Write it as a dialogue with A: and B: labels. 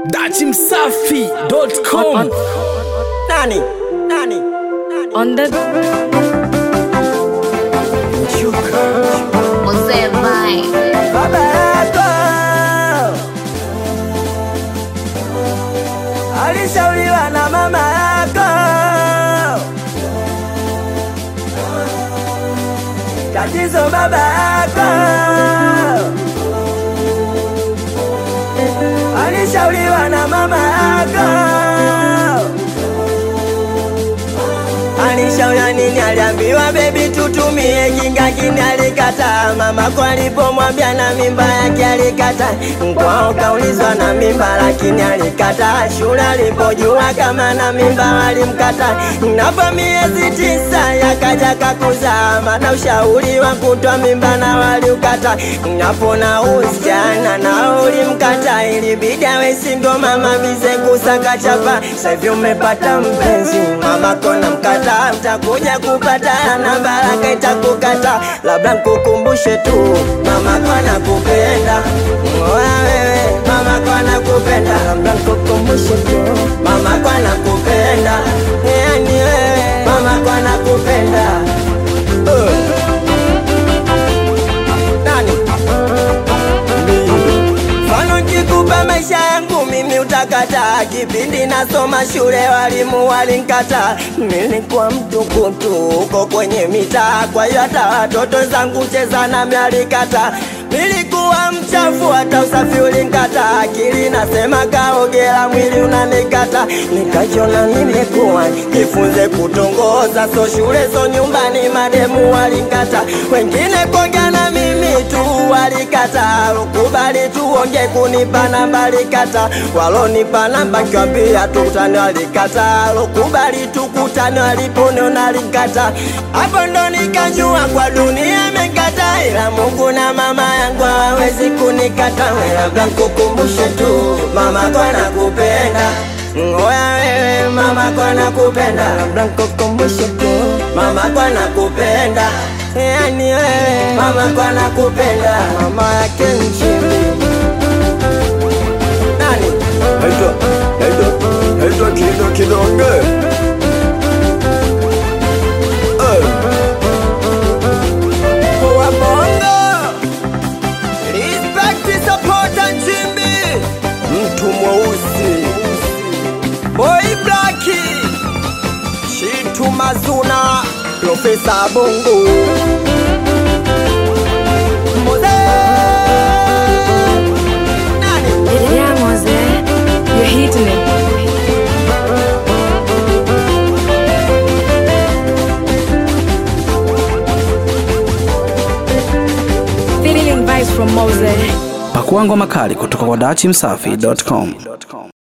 A: dachimsafi.com.
B: Nani?
C: On the Mose Vibe.
B: Baba yako alishauriwa na mama yako, tatizo baba yako alishauriwa na mama yako. Alishauriwa nini? Aliambiwa baby tutumie kinga, kini alikataa. Mama kwa alipomwambia na mimba yake alikataa. Kwao kaulizwa na mimba lakini alikataa. Shule alipojua kama na mimba walimkataa. Napo miezi 9 yakaja kakuzaa, maana ushauri wa kutoa mimba na waliukataa. Napo na usichana na ulimkataa, ilibidi awe single mama bize kusaka chapa. Sasa hivi umepata mpenzi, mama kona mkataa, utakuja kupata na baraka itakukata. Labda nikukumbushe tu, mama kona kupenda wewe, mama kona kupenda. Labda nikukumbushe tu, mama kona kupenda, yani wewe, mama kona kupenda. Nani? Mfano kikupa maisha yangu mimi utakataa. Kipindi nasoma shule walimu walinikataa. Nilikuwa mtukutu uko kwenye mitaa, kwa hiyo hata watoto zangu cheza nami alikata. Nilikuwa mchafu hata usafi ulinikata. Akili nasema kaogela mwili unanikata. Nikachona nimekuwa kifunze kutongoza, so shule so nyumbani mademu walikata. Wengine kuongea na mimi tu walikata. Ukubali tuonge kunipa namba alikata. Walonipa namba kiwambia tukutane walikata. Ukubali tukutane waliponiona alikata. Hapo ndo nikajua kwa dunia imekata, ila Mungu na mama yangu hawezi kunikata. Labda nikukumbushe tu, mama kona kupenda. Ngoya wewe, mama kona kupenda. Labda nikukumbushe tu, mama kona kupenda, yani wewe, mama kona kupenda. Mama yake Nchimbi. Nani?
A: Naitwa Kido Kidonge.
B: Kwa bongo respect support Nchimbi,
A: Mtu mweusi
B: Boy Blacki, Shitu Mazuna, Profesa Bongo, Mose. Nani?
C: Yeah, Mose, you're hitting it. Feeling vibes from Mose.
A: Pakua ngoma kali kutoka kwa dachimsafi.com.